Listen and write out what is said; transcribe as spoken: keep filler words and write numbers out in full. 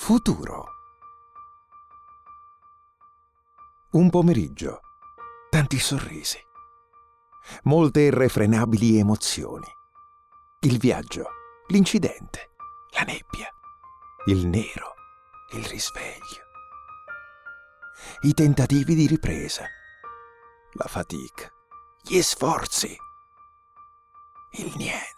Futuro. Un pomeriggio, tanti sorrisi, molte irrefrenabili emozioni. Il viaggio, l'incidente, la nebbia, il nero, il risveglio. I tentativi di ripresa, la fatica, gli sforzi, il niente.